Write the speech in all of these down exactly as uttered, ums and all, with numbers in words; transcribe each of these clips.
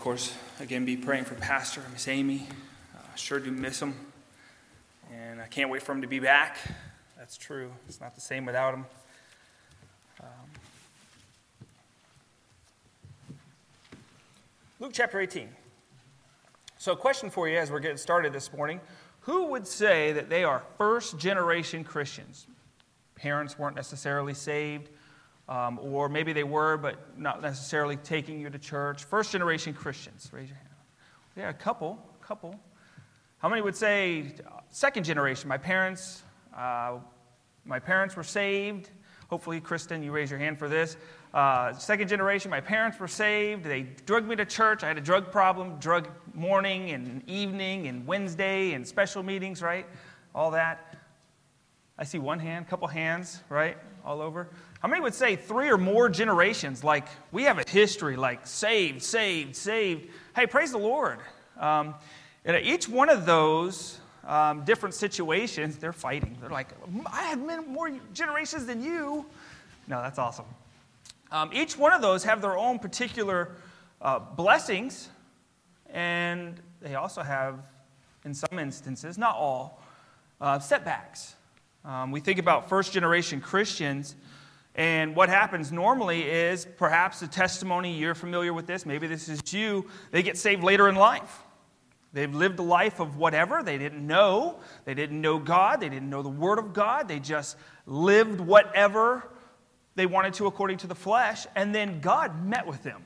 course, again, be praying for Pastor, Miss Amy. Uh, sure do miss him. And I can't wait for him to be back. That's true. It's not the same without him. Um, Luke chapter eighteen. So a question for you as we're getting started this morning. Who would say that they are first-generation Christians? Parents weren't necessarily saved, um, or maybe they were, but not necessarily taking you to church. First-generation Christians. Raise your hand. Yeah, a couple, a couple. How many would say second generation? My parents, uh, my parents were saved. Hopefully, Kristen, you raise your hand for this. Uh, second generation, my parents were saved. They drugged me to church. I had a drug problem, drug morning and evening and Wednesday and special meetings, right? All that. I see one hand, a couple hands, right? All over. How many would say three or more generations? Like, we have a history, like saved, saved, saved. Hey, praise the Lord. Um, and each one of those um, different situations, they're fighting. They're like, I had more generations than you. No, that's awesome. Um, each one of those have their own particular uh, blessings, and they also have, in some instances, not all, uh, setbacks. Um, we think about first-generation Christians, and what happens normally is perhaps a testimony, you're familiar with this, maybe this is you, they get saved later in life. They've lived a life of whatever. They didn't know. They didn't know God. They didn't know the Word of God. They just lived whatever they wanted to according to the flesh, and then God met with them.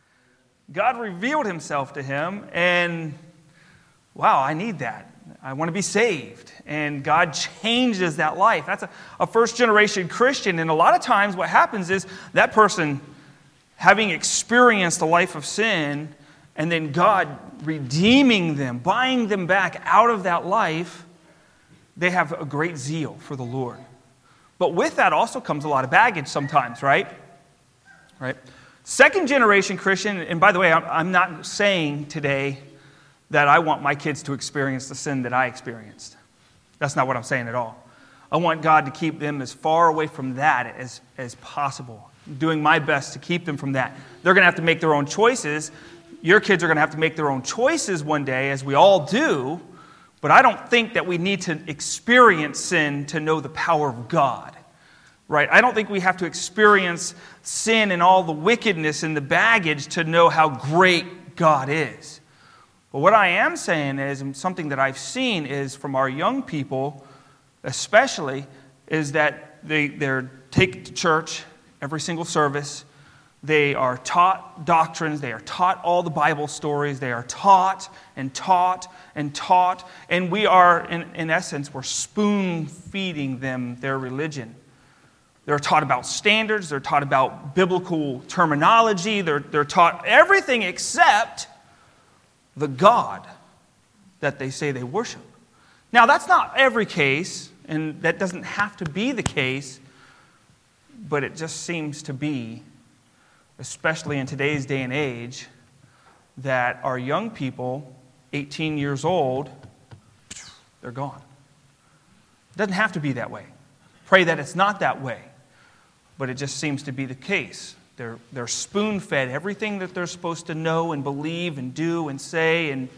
God revealed himself to him, and wow, I need that. I want to be saved. And God changes that life. That's a, a first-generation Christian, and a lot of times what happens is that person, having experienced a life of sin, and then God redeeming them, buying them back out of that life, they have a great zeal for the Lord. But with that also comes a lot of baggage sometimes, right? Right. Second generation Christian, and by the way, I'm not saying today that I want my kids to experience the sin that I experienced. That's not what I'm saying at all. I want God to keep them as far away from that as, as possible. I'm doing my best to keep them from that. They're going to have to make their own choices. Your kids are going to have to make their own choices one day, as we all do. But I don't think that we need to experience sin to know the power of God, right? I don't think we have to experience sin and all the wickedness and the baggage to know how great God is. But what I am saying is, and something that I've seen is from our young people especially, is that they, they're taken to church every single service. They are taught doctrines. They are taught all the Bible stories. They are taught and taught and taught. And we are, in, in essence, we're spoon-feeding them their religion. They're taught about standards. They're taught about biblical terminology. They're, they're taught everything except the God that they say they worship. Now, that's not every case, and that doesn't have to be the case, but it just seems to be, especially in today's day and age, that our young people, eighteen years old, they're gone. It doesn't have to be that way. Pray that it's not that way. But it just seems to be the case. They're, they're spoon-fed everything that they're supposed to know and believe and do and say, and,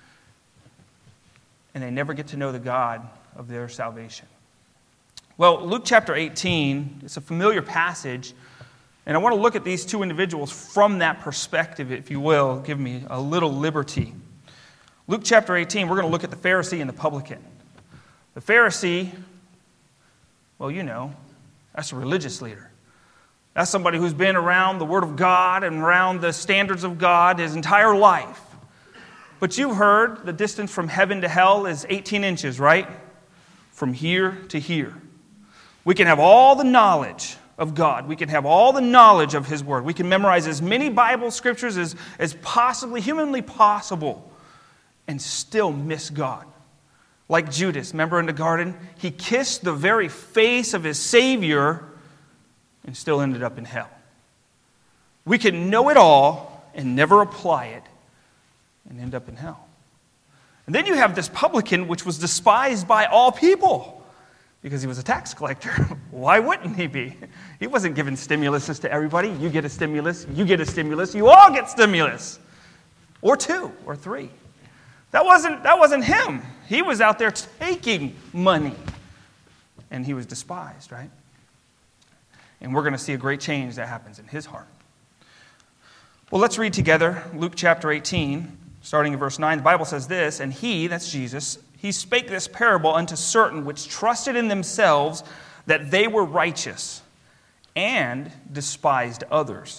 and they never get to know the God of their salvation. Well, Luke chapter eighteen, it's a familiar passage. And I want to look at these two individuals from that perspective, if you will. Give me a little liberty. Luke chapter eighteen, we're going to look at the Pharisee and the publican. The Pharisee, well, you know, that's a religious leader. That's somebody who's been around the Word of God and around the standards of God his entire life. But you've heard the distance from heaven to hell is eighteen inches, right? From here to here. We can have all the knowledge of God. We can have all the knowledge of His Word. We can memorize as many Bible scriptures as, as possibly, humanly possible, and still miss God. Like Judas, remember in the garden? He kissed the very face of his Savior and still ended up in hell. We can know it all and never apply it and end up in hell. And then you have this publican, which was despised by all people because he was a tax collector. Why wouldn't he be? He wasn't giving stimuluses to everybody. You get a stimulus, you get a stimulus, you all get stimulus. or two or three. That wasn't, that wasn't him. He was out there taking money, and he was despised, right? And we're going to see a great change that happens in his heart. Well, let's read together Luke chapter eighteen, starting in verse nine. The Bible says this, "And he," that's Jesus, "he spake this parable unto certain which trusted in themselves that they were righteous, and despised others.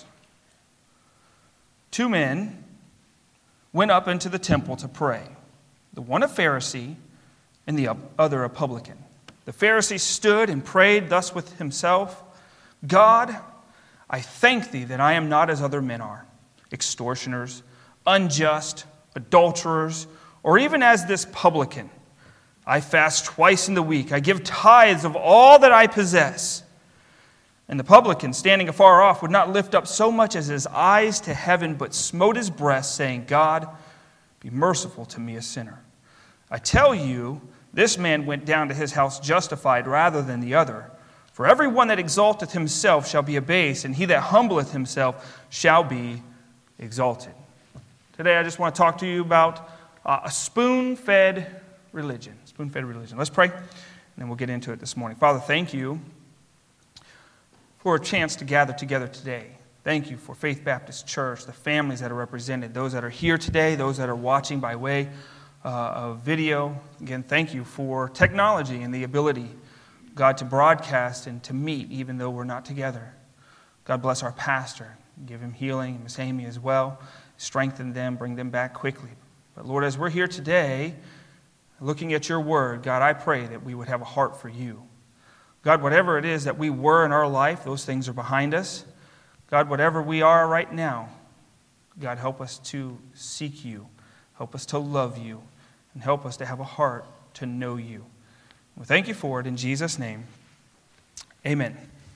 Two men went up into the temple to pray, the one a Pharisee and the other a publican. The Pharisee stood and prayed thus with himself, God, I thank thee that I am not as other men are, extortioners, unjust, adulterers, or even as this publican. I fast twice in the week. I give tithes of all that I possess. And the publican, standing afar off, would not lift up so much as his eyes to heaven, but smote his breast, saying, God, be merciful to me, a sinner. I tell you, this man went down to his house justified rather than the other. For every one that exalteth himself shall be abased, and he that humbleth himself shall be exalted." Today I just want to talk to you about uh, a spoon-fed religion. Spoon-fed religion. Let's pray, and then we'll get into it this morning. Father, thank you for a chance to gather together today. Thank you for Faith Baptist Church, the families that are represented, those that are here today, those that are watching by way uh, of video. Again, thank you for technology and the ability, God, to broadcast and to meet even though we're not together. God bless our pastor. Give him healing, and Miss Amy as well. Strengthen them, bring them back quickly. But Lord, as we're here today, looking at your word, God, I pray that we would have a heart for you. God, whatever it is that we were in our life, those things are behind us. God, whatever we are right now, God, help us to seek you. Help us to love you. And help us to have a heart to know you. We thank you for it in Jesus' name. Amen.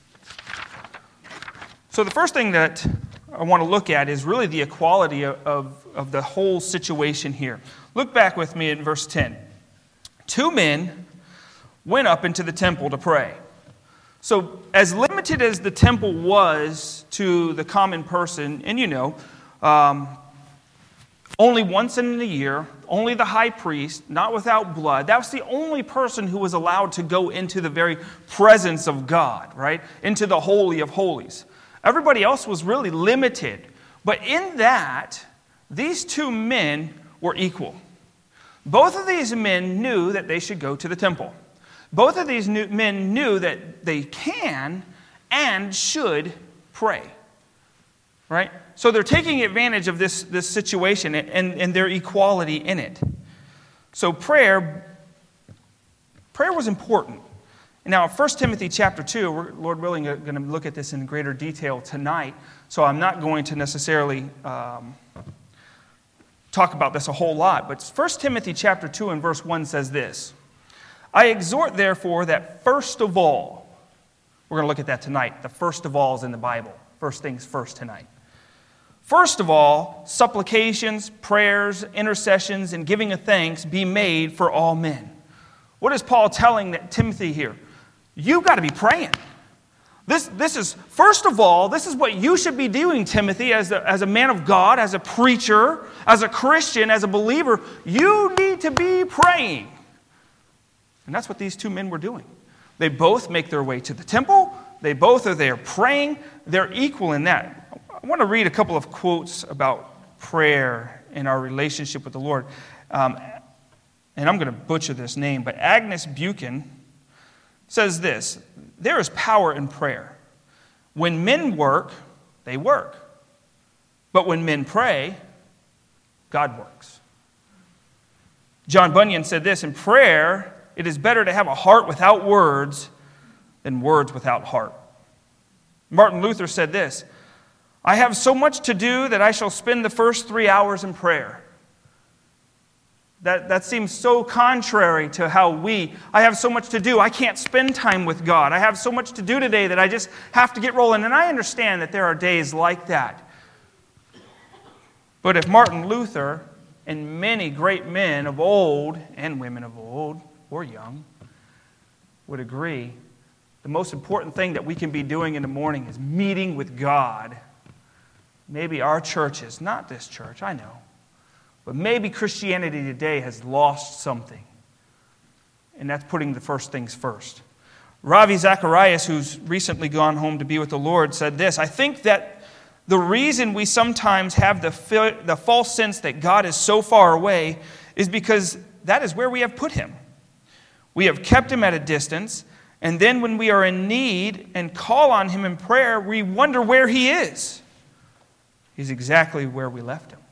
So the first thing that I want to look at is really the equality of, of, of the whole situation here. Look back with me in verse ten. Two men went up into the temple to pray. So as limited as the temple was to the common person, and you know, um, only once in a year, only the high priest, not without blood, that was the only person who was allowed to go into the very presence of God, right? Into the Holy of Holies. Everybody else was really limited. But in that, these two men were equal. Both of these men knew that they should go to the temple. Both of these men knew that they can and should pray. Right? So they're taking advantage of this, this situation and, and their equality in it. So prayer, prayer was important. Now, First Timothy chapter two, we're, Lord willing, going to look at this in greater detail tonight. So I'm not going to necessarily um, talk about this a whole lot. But First Timothy chapter two and verse one says this. I exhort, therefore, that first of all, we're going to look at that tonight. The first of all is in the Bible. First things first tonight. First of all, supplications, prayers, intercessions, and giving of thanks be made for all men. What is Paul telling Timothy here? You've got to be praying. This, this is, first of all, this is what you should be doing, Timothy, as a, as a man of God, as a preacher, as a Christian, as a believer. You need to be praying. And that's what these two men were doing. They both make their way to the temple. They both are there praying. They're equal in that. I want to read a couple of quotes about prayer and our relationship with the Lord. Um, and I'm going to butcher this name, but Agnes Buchan says this, there is power in prayer. When men work, they work. But when men pray, God works. John Bunyan said this, in prayer, it is better to have a heart without words than words without heart. Martin Luther said this, I have so much to do that I shall spend the first three hours in prayer. That, that seems so contrary to how we, I have so much to do, I can't spend time with God. I have so much to do today that I just have to get rolling. And I understand that there are days like that. But if Martin Luther and many great men of old, and women of old, or young, would agree, the most important thing that we can be doing in the morning is meeting with God. Maybe our churches, not this church, I know, But maybe Christianity today has lost something. And that's putting the first things first. Ravi Zacharias, who's recently gone home to be with the Lord, said this: I think that the reason we sometimes have the, the false sense that God is so far away is because that is where we have put him. We have kept him at a distance, and then when we are in need and call on him in prayer, we wonder where he is. He's exactly where we left him.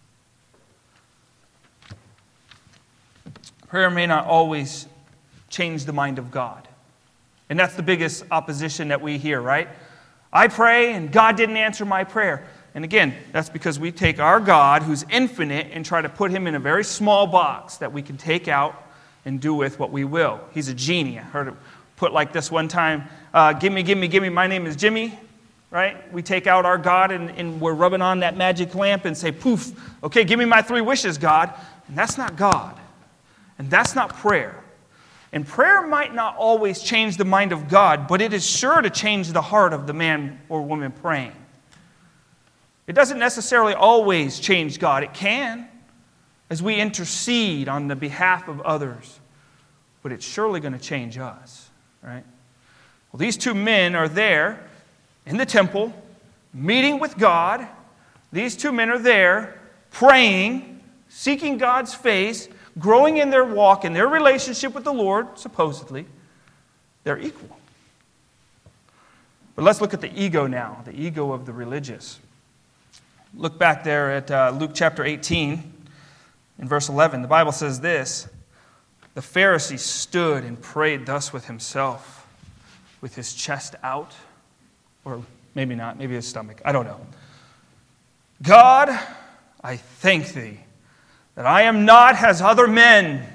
Prayer may not always change the mind of God. And that's the biggest opposition that we hear, right? I pray and God didn't answer my prayer. And again, that's because we take our God, who's infinite, and try to put him in a very small box that we can take out and do with what we will. He's a genie. I heard it put like this one time, uh, give me, give me, give me, my name is Jimmy, right? We take out our God and, and we're rubbing on that magic lamp and say, poof, okay, give me my three wishes, God. And that's not God. And that's not prayer. And prayer might not always change the mind of God, but it is sure to change the heart of the man or woman praying. It doesn't necessarily always change God. It can, as we intercede on the behalf of others. But it's surely going to change us, right? Well, these two men are there in the temple, meeting with God. These two men are there praying, seeking God's face, growing in their walk, in their relationship with the Lord, supposedly. They're equal. But let's look at the ego now, the ego of the religious. Look back there at uh, Luke chapter eighteen, in verse eleven. The Bible says this: the Pharisee stood and prayed thus with himself, with his chest out, or maybe not, maybe his stomach, I don't know. God, I thank thee that I am not as other men.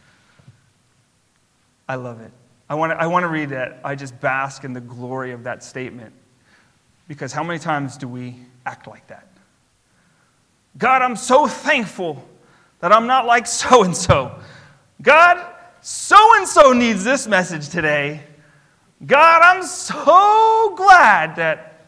I love it. I want to, I want to read that. I just bask in the glory of that statement. Because how many times do we act like that? God, I'm so thankful that I'm not like so-and-so. God, so-and-so needs this message today. God, I'm so glad that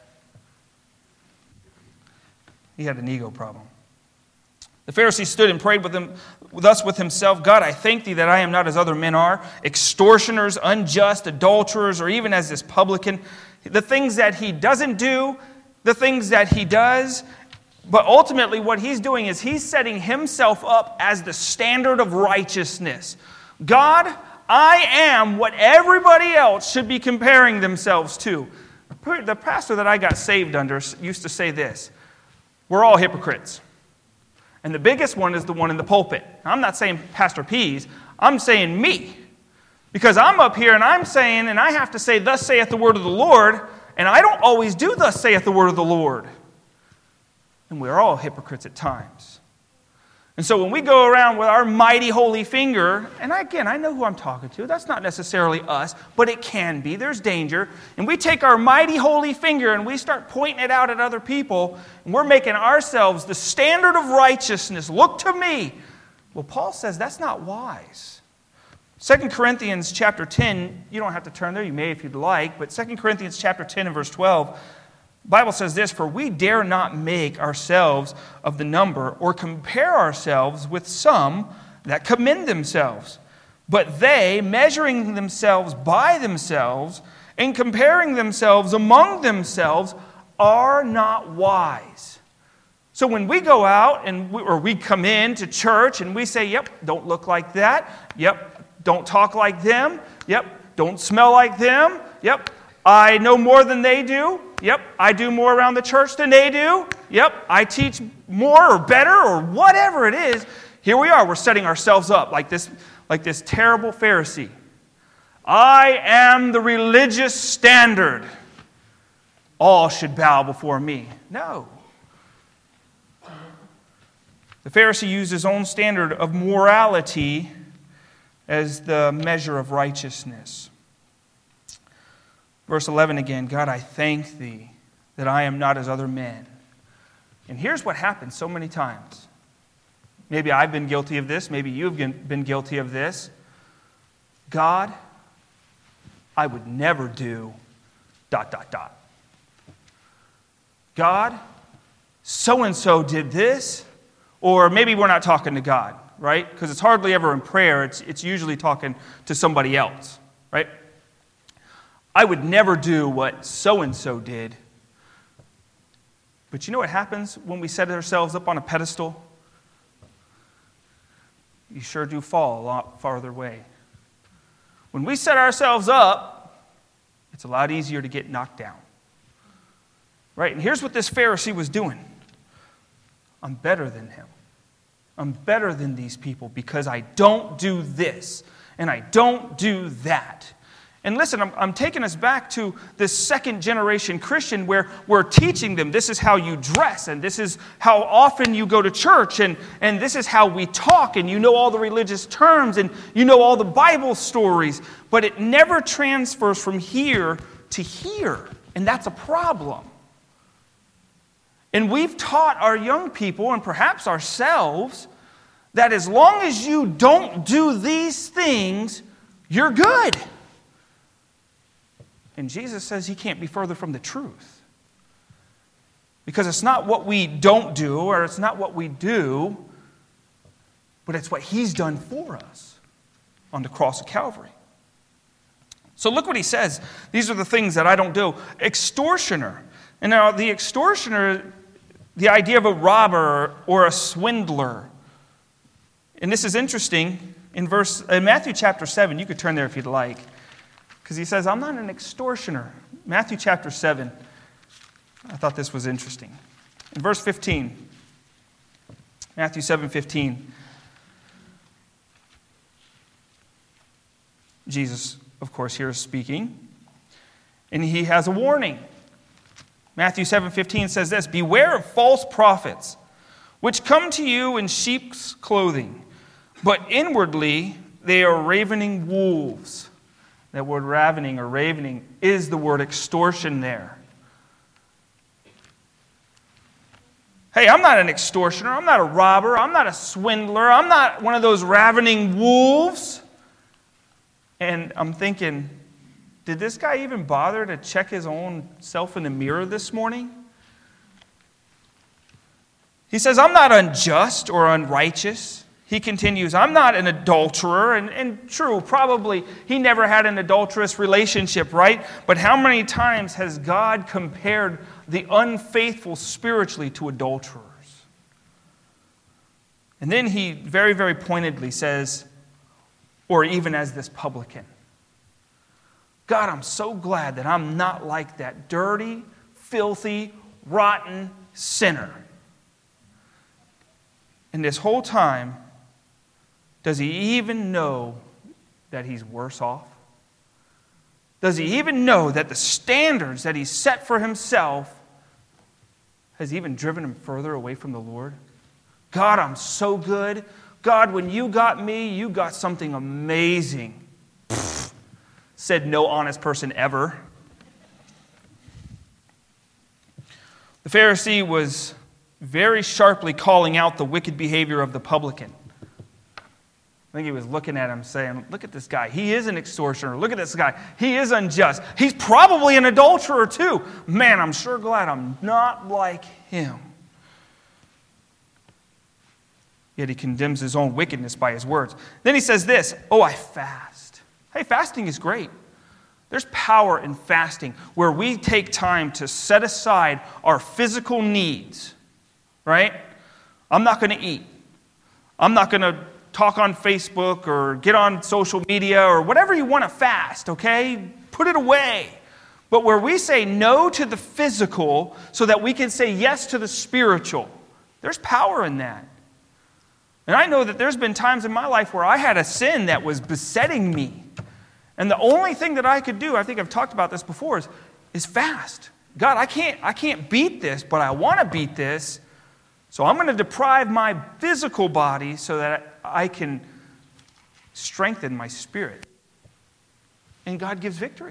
he had an ego problem. The Pharisee stood and prayed with him, thus with himself, God, I thank thee that I am not as other men are, extortioners, unjust, adulterers, or even as this publican. The things that he doesn't do, the things that he does. But ultimately what he's doing is he's setting himself up as the standard of righteousness. God, I am what everybody else should be comparing themselves to. The pastor that I got saved under used to say this: we're all hypocrites. And the biggest one is the one in the pulpit. I'm not saying Pastor Pease, I'm saying me. Because I'm up here and I'm saying, and I have to say, thus saith the word of the Lord, and I don't always do thus saith the word of the Lord. And we're all hypocrites at times. And so when we go around with our mighty holy finger, and again, I know who I'm talking to. That's not necessarily us, but it can be. There's danger. And we take our mighty holy finger and we start pointing it out at other people, and we're making ourselves the standard of righteousness. Look to me. Well, Paul says that's not wise. Second Corinthians chapter ten, you don't have to turn there, you may if you'd like, but Second Corinthians chapter ten and verse twelve, the Bible says this: for we dare not make ourselves of the number or compare ourselves with some that commend themselves. But they, measuring themselves by themselves and comparing themselves among themselves, are not wise. So when we go out and we, or we come in to church and we say, yep, don't look like that. Yep, don't talk like them. Yep, don't smell like them. Yep, I know more than they do. Yep, I do more around the church than they do. Yep, I teach more or better or whatever it is. Here we are, we're setting ourselves up like this, like this terrible Pharisee. I am the religious standard. All should bow before me. No. The Pharisee used his own standard of morality as the measure of righteousness. Verse eleven again, God, I thank thee that I am not as other men. And here's what happens so many times. Maybe I've been guilty of this. Maybe you've been guilty of this. God, I would never do dot, dot, dot. God, so-and-so did this, Or maybe we're not talking to God, right? Because it's hardly ever in prayer. It's, it's usually talking to somebody else, right? I would never do what so-and-so did. But you know what happens when we set ourselves up on a pedestal? You sure do fall a lot farther away. When we set ourselves up, it's a lot easier to get knocked down. Right? And here's what this Pharisee was doing. I'm better than him. I'm better than these people because I don't do this and I don't do that. And listen, I'm, I'm taking us back to this second generation Christian where we're teaching them this is how you dress and this is how often you go to church and, and this is how we talk and you know all the religious terms and you know all the Bible stories, but it never transfers from here to here, and that's a problem. And we've taught our young people and perhaps ourselves that as long as you don't do these things, you're good. And Jesus says he can't be further from the truth. Because it's not what we don't do or it's not what we do, but it's what he's done for us on the cross of Calvary. So look what he says. These are the things that I don't do. Extortioner. And now the extortioner, the idea of a robber or a swindler. And this is interesting. In verse in Matthew chapter seven, you could turn there if you'd like. Because he says, I'm not an extortioner. Matthew chapter seven. I thought this was interesting. In verse fifteen. Matthew seven fifteen. Jesus, of course, here is speaking. And he has a warning. Matthew seven fifteen says this, beware of false prophets, which come to you in sheep's clothing, but inwardly they are ravening wolves. That word ravening or ravening is the word extortion there. Hey, I'm not an extortioner. I'm not a robber. I'm not a swindler. I'm not one of those ravening wolves. And I'm thinking, did this guy even bother to check his own self in the mirror this morning? He says, I'm not unjust or unrighteous. He continues, I'm not an adulterer, and, and true, probably he never had an adulterous relationship, right? But how many times has God compared the unfaithful spiritually to adulterers? And then he very, very pointedly says, or even as this publican, God, I'm so glad that I'm not like that dirty, filthy, rotten sinner. And this whole time, does he even know that he's worse off? Does he even know that the standards that he's set for himself has even driven him further away from the Lord? God, I'm so good. God, when you got me, you got something amazing. Pfft, said no honest person ever. The Pharisee was very sharply calling out the wicked behavior of the publican. I think he was looking at him saying, look at this guy. He is an extortioner. Look at this guy. He is unjust. He's probably an adulterer too. Man, I'm sure glad I'm not like him. Yet he condemns his own wickedness by his words. Then he says this, oh, I fast. Hey, fasting is great. There's power in fasting where we take time to set aside our physical needs, right? I'm not going to eat. I'm not going to talk on Facebook or get on social media or whatever you want to fast, okay? Put it away. But where we say no to the physical so that we can say yes to the spiritual, there's power in that. And I know that there's been times in my life where I had a sin that was besetting me. And the only thing that I could do, I think I've talked about this before, is, is fast. God, I can't, I can't beat this, but I want to beat this. So I'm going to deprive my physical body so that I can strengthen my spirit. And God gives victory.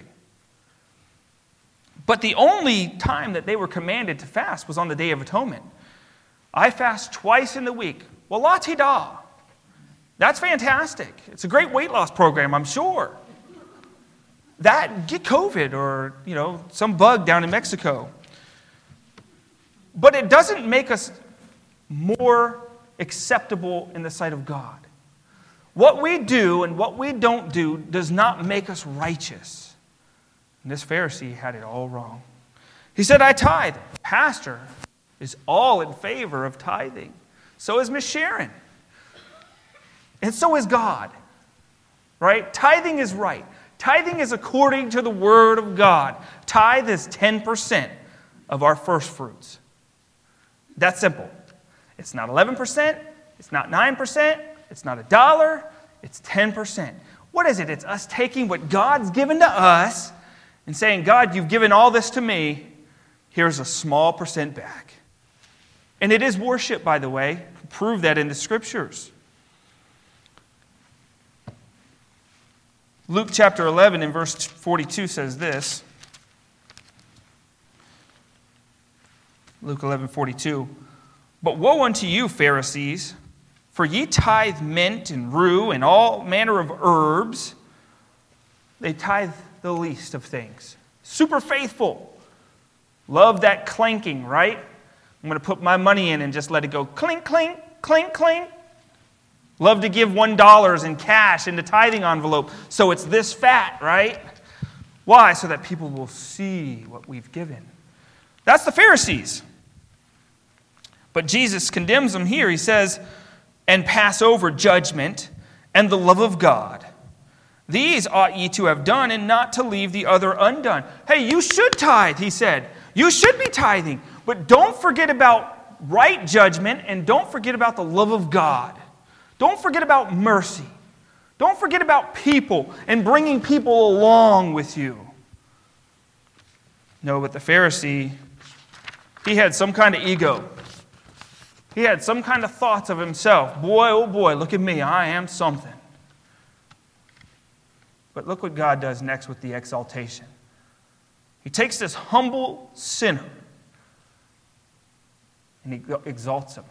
But the only time that they were commanded to fast was on the Day of Atonement. I fast twice in the week. Well, la-ti-da. That's fantastic. It's a great weight loss program, I'm sure. That, get COVID or, you know, some bug down in Mexico. But it doesn't make us more acceptable in the sight of God. What we do and what we don't do does not make us righteous. And this Pharisee had it all wrong. He said, I tithe. Pastor is all in favor of tithing. So is Miss Sharon. And so is God. Right? Tithing is right. Tithing is according to the Word of God. Tithe is ten percent of our first fruits. That's simple. It's not eleven percent. It's not nine percent. It's not a dollar. It's ten percent. What is it? It's us taking what God's given to us and saying, God, you've given all this to me. Here's a small percent back. And it is worship, by the way. Prove that in the Scriptures. Luke chapter eleven in verse forty-two says this. Luke eleven forty-two. But woe unto you, Pharisees, for ye tithe mint and rue and all manner of herbs. They tithe the least of things. Super faithful. Love that clanking, right? I'm going to put my money in and just let it go clink, clink, clink, clink. Love to give one dollar in cash in the tithing envelope so it's this fat, right? Why? So that people will see what we've given. That's the Pharisees. But Jesus condemns them here. He says, and pass over judgment and the love of God. These ought ye to have done, and not to leave the other undone. Hey, you should tithe, he said. You should be tithing. But don't forget about right judgment, and don't forget about the love of God. Don't forget about mercy. Don't forget about people and bringing people along with you. No, but the Pharisee, he had some kind of ego. He had some kind of thoughts of himself. Boy, oh boy, look at me. I am something. But look what God does next with the exaltation. He takes this humble sinner and he exalts him.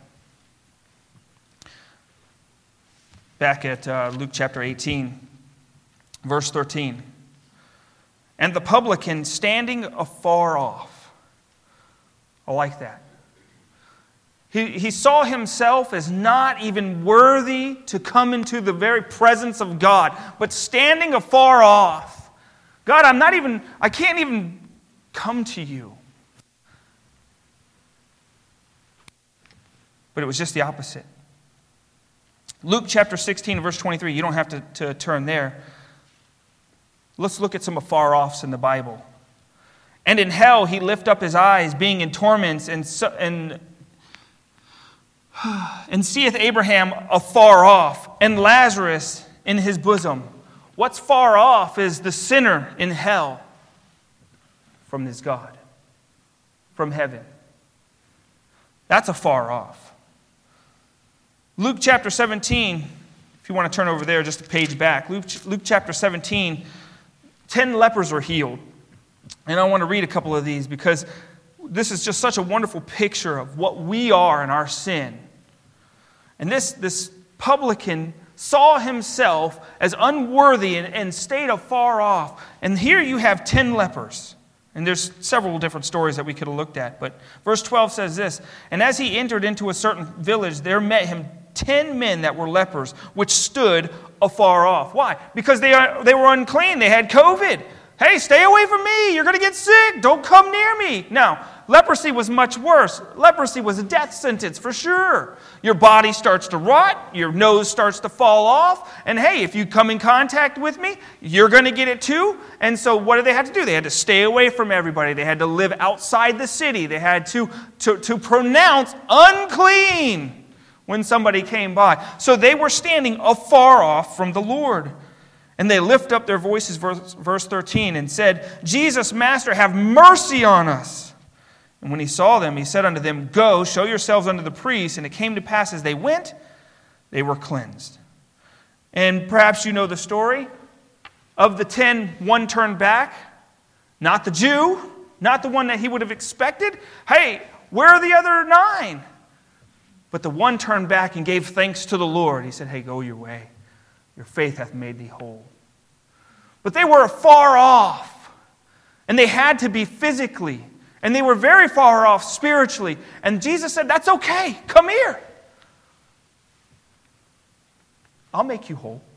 Back at uh, Luke chapter eighteen, verse thirteen. And the publican standing afar off. I like that. He, he saw himself as not even worthy to come into the very presence of God, but standing afar off. God, I'm not even, I can't even come to you. But it was just the opposite. Luke chapter sixteen, verse twenty-three, you don't have to, to turn there. Let's look at some afar-offs in the Bible. And in hell he lift up his eyes, being in torments, and and and seeth Abraham afar off, and Lazarus in his bosom. What's far off is the sinner in hell from this God, from heaven. That's afar off. Luke chapter seventeen, if you want to turn over there just a page back. Luke, Luke chapter seventeen, ten lepers were healed. And I want to read a couple of these because this is just such a wonderful picture of what we are in our sin. And this, this publican saw himself as unworthy and, and stayed afar off. And here you have ten lepers. And there's several different stories that we could have looked at. But verse twelve says this, and as he entered into a certain village, there met him ten men that were lepers, which stood afar off. Why? Because they, are, they were unclean. They had COVID. Hey, stay away from me. You're going to get sick. Don't come near me. Now, leprosy was much worse. Leprosy was a death sentence for sure. Your body starts to rot. Your nose starts to fall off. And hey, if you come in contact with me, you're going to get it too. And so what did they have to do? They had to stay away from everybody. They had to live outside the city. They had to, to, to pronounce unclean when somebody came by. So they were standing afar off from the Lord. And they lift up their voices, verse, verse thirteen, and said, Jesus, Master, have mercy on us. And when he saw them, he said unto them, Go, show yourselves unto the priests. And it came to pass as they went, they were cleansed. And perhaps you know the story. Of the ten, one turned back. Not the Jew, not the one that he would have expected. Hey, where are the other nine? But the one turned back and gave thanks to the Lord. He said, hey, go your way. Your faith hath made thee whole. But they were far off. And they had to be physically. And they were very far off spiritually. And Jesus said, that's okay. Come here. I'll make you whole.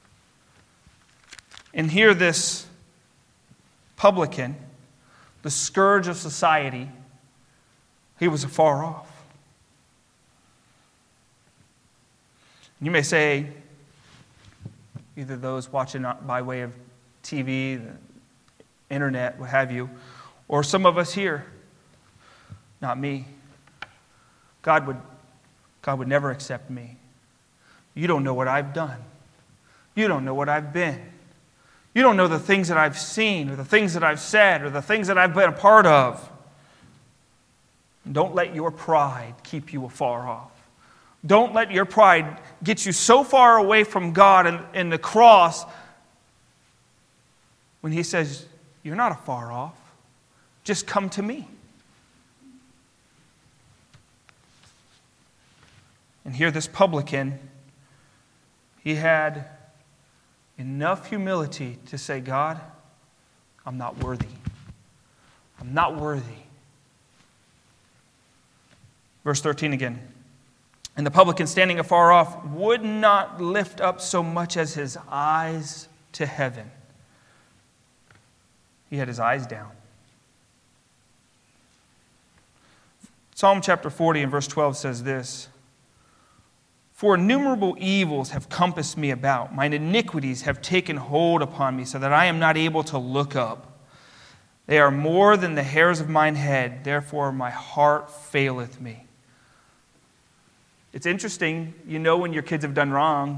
And here this publican, the scourge of society, he was afar off. You may say, either those watching by way of T V, the internet, what have you, or some of us here, not me. God would, God would never accept me. You don't know what I've done. You don't know what I've been. You don't know the things that I've seen, or the things that I've said, or the things that I've been a part of. Don't let your pride keep you afar off. Don't let your pride get you so far away from God and, and the cross when He says, you're not afar off. Just come to me. And here this publican, he had enough humility to say, God, I'm not worthy. I'm not worthy. Verse thirteen again. And the publican, standing afar off, would not lift up so much as his eyes to heaven. He had his eyes down. Psalm chapter forty and verse twelve says this, for innumerable evils have compassed me about. Mine iniquities have taken hold upon me, so that I am not able to look up. They are more than the hairs of mine head. Therefore my heart faileth me. It's interesting, you know when your kids have done wrong.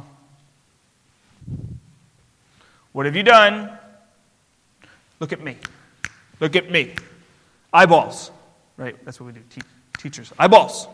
What have you done? Look at me. Look at me. Eyeballs. Right? That's what we do. Te- teachers. Eyeballs.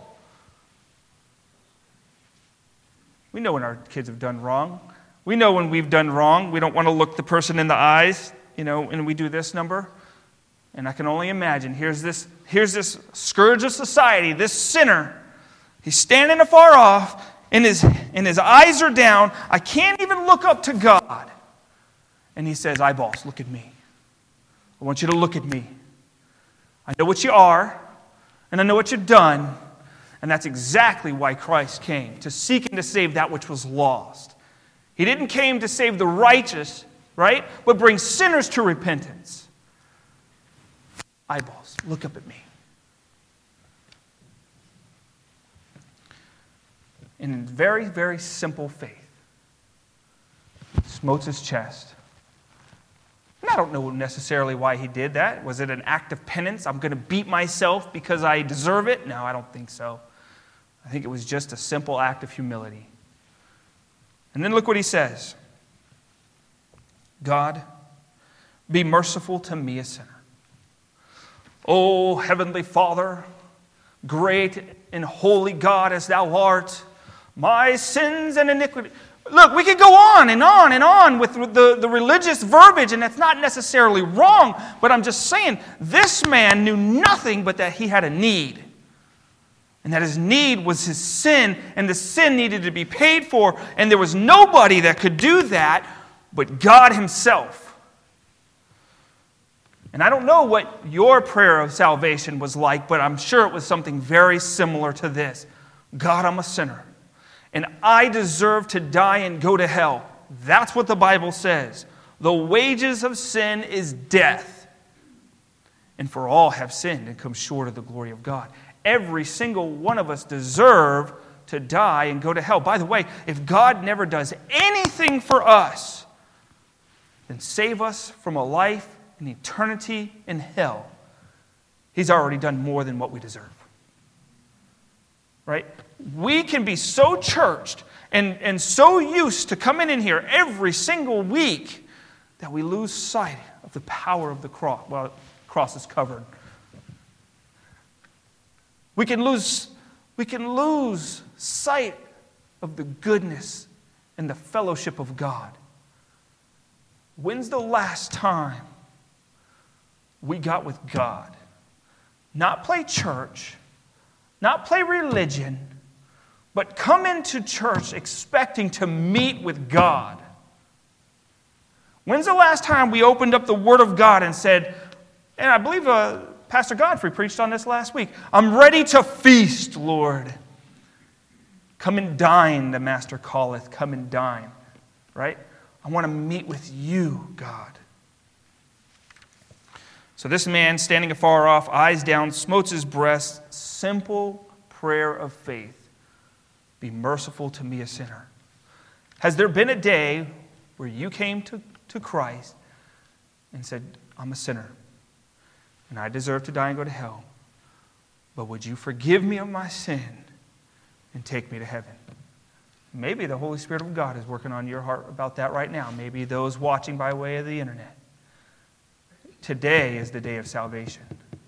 We know when our kids have done wrong. We know when we've done wrong. We don't want to look the person in the eyes, you know, and we do this number. And I can only imagine, here's this, here's this scourge of society, this sinner. He's standing afar off, and his, and his eyes are down. I can't even look up to God. And he says, eyeballs, look at me. I want you to look at me. I know what you are, and I know what you've done. And that's exactly why Christ came, to seek and to save that which was lost. He didn't come to save the righteous, right? But bring sinners to repentance. Eyeballs, look up at me. And in very, very simple faith, smote his chest. And I don't know necessarily why he did that. Was it an act of penance? I'm going to beat myself because I deserve it? No, I don't think so. I think it was just a simple act of humility. And then look what he says. God, be merciful to me, a sinner. O Heavenly Father, great and holy God as thou art, my sins and iniquity. Look, we could go on and on and on with the, the religious verbiage, and that's not necessarily wrong, but I'm just saying, this man knew nothing but that he had a need. And that his need was his sin, and the sin needed to be paid for, and there was nobody that could do that but God Himself. And I don't know what your prayer of salvation was like, but I'm sure it was something very similar to this. God, I'm a sinner. And I deserve to die and go to hell. That's what the Bible says. The wages of sin is death. And for all have sinned and come short of the glory of God. Every single one of us deserve to die and go to hell. By the way, if God never does anything for us, then save us from a life and eternity in hell, He's already done more than what we deserve. Right? We can be so churched and, and so used to coming in here every single week that we lose sight of the power of the cross. Well, the cross is covered. We can lose, we can lose sight of the goodness and the fellowship of God. When's the last time we got with God? Not play church, not play religion, but come into church expecting to meet with God. When's the last time we opened up the Word of God and said, and I believe uh, Pastor Godfrey preached on this last week, I'm ready to feast, Lord. Come and dine, the Master calleth. Come and dine. Right? I want to meet with you, God. So this man, standing afar off, eyes down, smote his breast. Simple prayer of faith. Be merciful to me, a sinner. Has there been a day where you came to, to Christ and said, I'm a sinner, and I deserve to die and go to hell, but would you forgive me of my sin and take me to heaven? Maybe the Holy Spirit of God is working on your heart about that right now. Maybe those watching by way of the internet. Today is the day of salvation.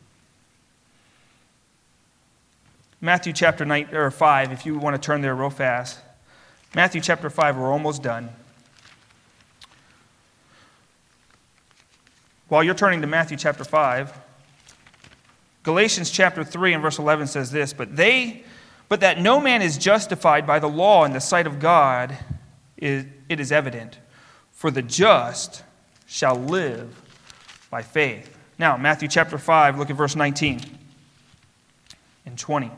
Matthew chapter nine, or five, if you want to turn there real fast. Matthew chapter five, we're almost done. While you're turning to Matthew chapter five, Galatians chapter three and verse eleven says this, But they, but that no man is justified by the law in the sight of God, is, it is evident. For the just shall live by faith. Now, Matthew chapter five, look at verse nineteen and twenty.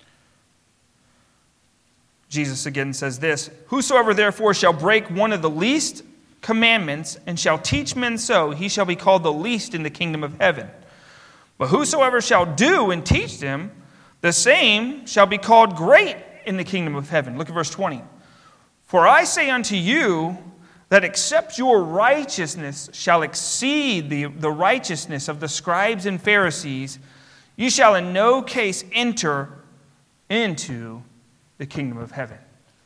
Jesus again says this, Whosoever therefore shall break one of the least commandments and shall teach men so, he shall be called the least in the kingdom of heaven. But whosoever shall do and teach them, the same shall be called great in the kingdom of heaven. Look at verse twenty. For I say unto you that except your righteousness shall exceed the, the righteousness of the scribes and Pharisees, you shall in no case enter into the kingdom of heaven.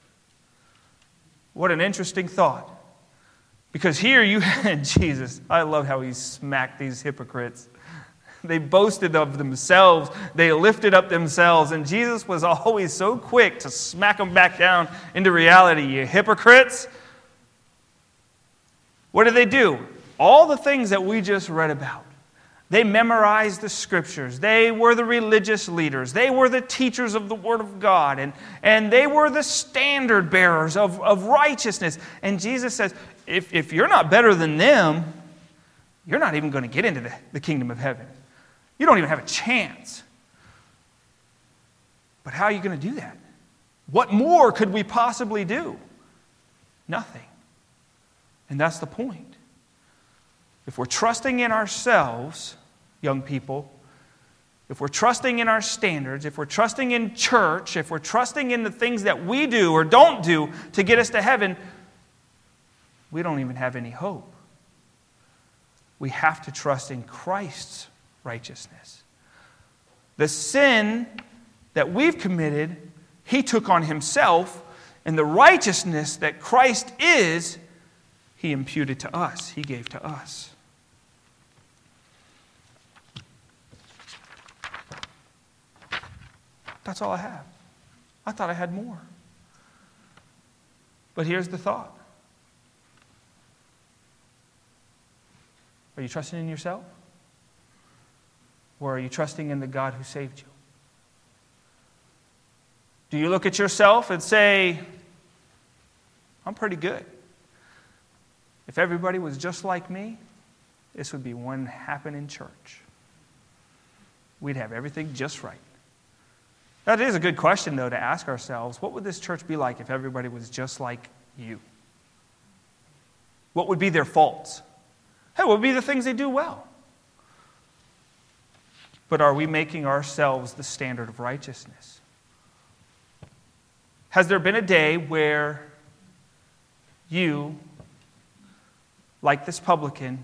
What an interesting thought. Because here you had Jesus. I love how he smacked these hypocrites. They boasted of themselves. They lifted up themselves. And Jesus was always so quick to smack them back down into reality. You hypocrites. What did they do? All the things that we just read about. They memorized the scriptures. They were the religious leaders. They were the teachers of the Word of God. And, and they were the standard bearers of, of righteousness. And Jesus says, if, if you're not better than them, you're not even going to get into the, the kingdom of heaven. You don't even have a chance. But how are you going to do that? What more could we possibly do? Nothing. And that's the point. If we're trusting in ourselves, young people, if we're trusting in our standards, if we're trusting in church, if we're trusting in the things that we do or don't do to get us to heaven, we don't even have any hope. We have to trust in Christ's righteousness. The sin that we've committed, He took on Himself, and the righteousness that Christ is, He imputed to us. He gave to us. That's all I have. I thought I had more. But here's the thought. Are you trusting in yourself? Or are you trusting in the God who saved you? Do you look at yourself and say, I'm pretty good. If everybody was just like me, this would be one happening church. We'd have everything just right. That is a good question, though, to ask ourselves. What would this church be like if everybody was just like you? What would be their faults? Hey, what would be the things they do well? But are we making ourselves the standard of righteousness? Has there been a day where you, like this publican,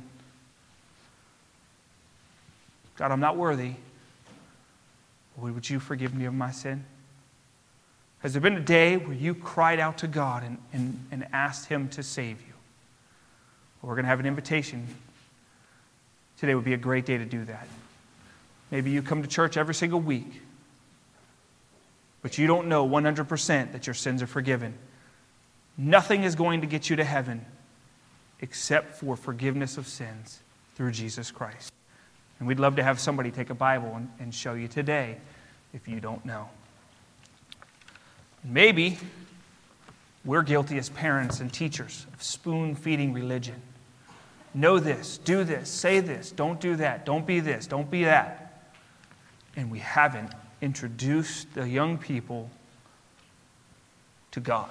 God, I'm not worthy, would you forgive me of my sin? Has there been a day where you cried out to God and, and, and asked Him to save you? Well, we're going to have an invitation. Today would be a great day to do that. Maybe you come to church every single week, but you don't know one hundred percent that your sins are forgiven. Nothing is going to get you to heaven except for forgiveness of sins through Jesus Christ. And we'd love to have somebody take a Bible and, and show you today if you don't know. Maybe we're guilty as parents and teachers of spoon-feeding religion. Know this, do this, say this, don't do that, don't be this, don't be that. And we haven't introduced the young people to God.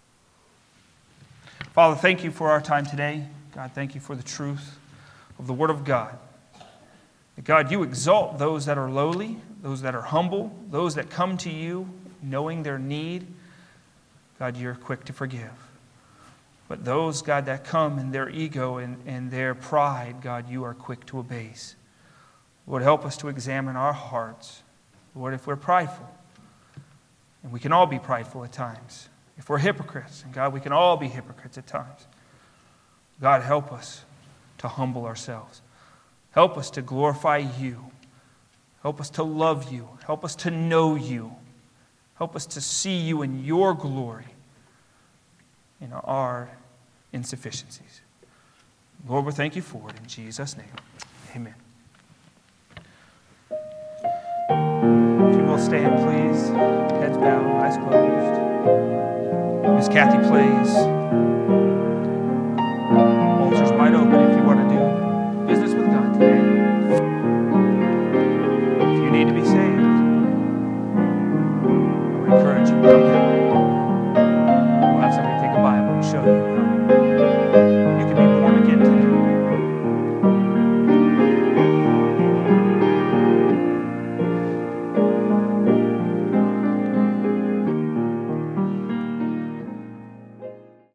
Father, thank you for our time today. God, thank you for the truth of the Word of God. God, you exalt those that are lowly, those that are humble, those that come to you knowing their need. God, you're quick to forgive. But those, God, that come in their ego and, and their pride, God, you are quick to abase. Lord, help us to examine our hearts. Lord, if we're prideful, and we can all be prideful at times. If we're hypocrites, and God, we can all be hypocrites at times. God, help us to humble ourselves. Help us to glorify you. Help us to love you. Help us to know you. Help us to see you in your glory in our insufficiencies. Lord, we thank you for it in Jesus' name. Amen. If you will stand, please. Heads bowed, eyes closed. Miss Kathy plays